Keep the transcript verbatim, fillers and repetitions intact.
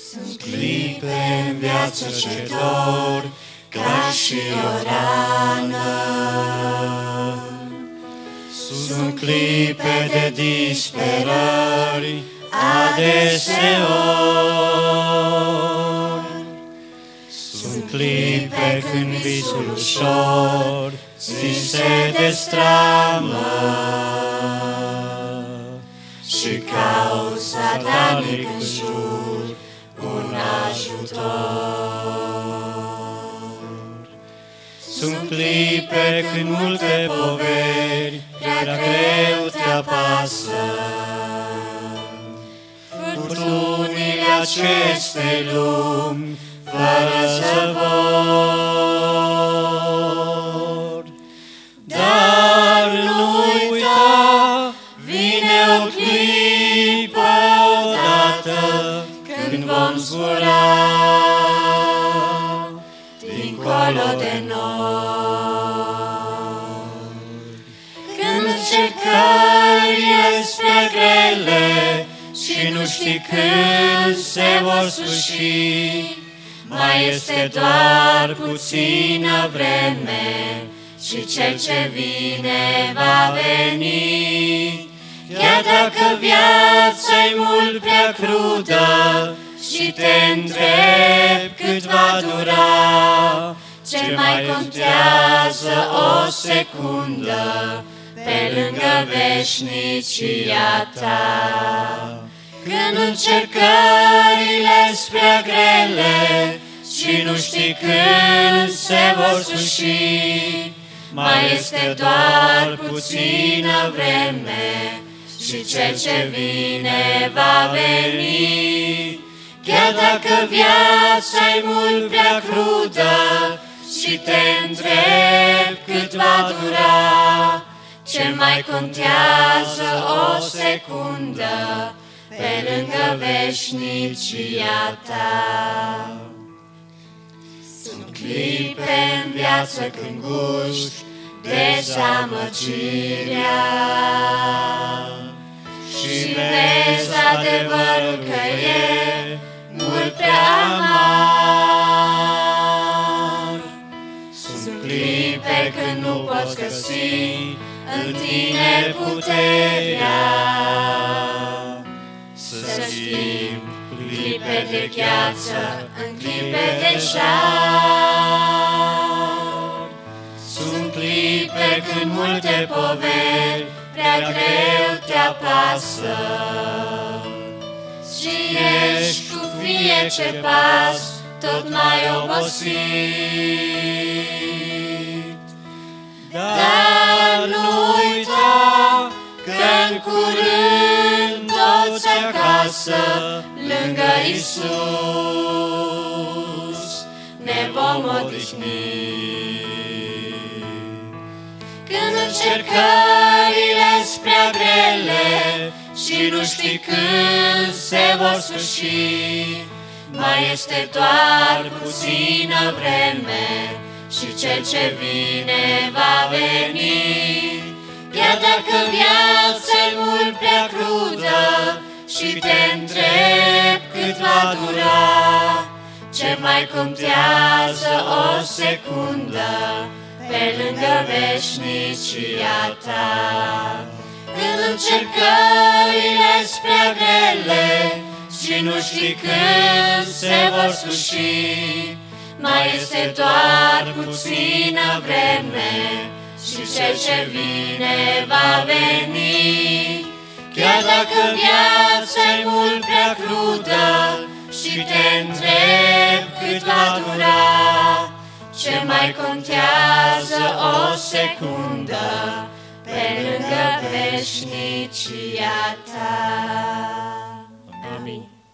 Sunt clipe în viață ce dor, ca și o rană. Sunt clipe de disperări, adeseori. Sunt clipe când visul ușor ți se destramă și cauți satanic în jur un ajutor. Sunt clipe când multe poveri prea greu te apasă, furtunile acestei lumi fără zăvor. Dar nu uita, vine o clipă odată când vom zbura dincolo de noi. Când încercările spre grele și nu știi când se vor sfârși, mai este doar puțină vreme și cel ce vine va veni. Chiar dacă viața-i mult prea crudă și te întrebi cât va dura, ce mai contează o secundă pe lângă veșnicia ta. Când încercările spre grele și nu știi când se vor sfârși, mai este doar puțină vreme și cel ce vine va veni. Chiar dacă viața-i mult prea crudă și te întrebi cât va dura, ce mai contează o secundă pe lângă veșnicia ta. Sunt clipe în viață când guști dezamăgirea și vezi adevărul că e mult prea amar. Sunt clipe când nu poți găsi în tine puterea să schimbi clipe de gheață în clipe de jar. Sunt clipe când multe poveri prea greu te apasă și ești cu fie ce pas tot mai obosit. Dar nu uita că-n curând toți acasă lângă Iisus ne vom odihni. Când încercările spre grele și nu știi când se vor sfârși, mai este doar puțină vreme și cel ce vine va veni. Chiar dacă viața-i mult prea crudă și te întrebi cât va dura, ce mai contează o secundă pe lângă veșnicia ta. Când încercările spre grele și nu știi când se vor sfârși, mai este doar puțină vreme și cel ce vine va veni. Chiar dacă viața-i mult prea crudă și te întrebi cât va dura, ce mai contează o secundă pe lângă veșnicia ta.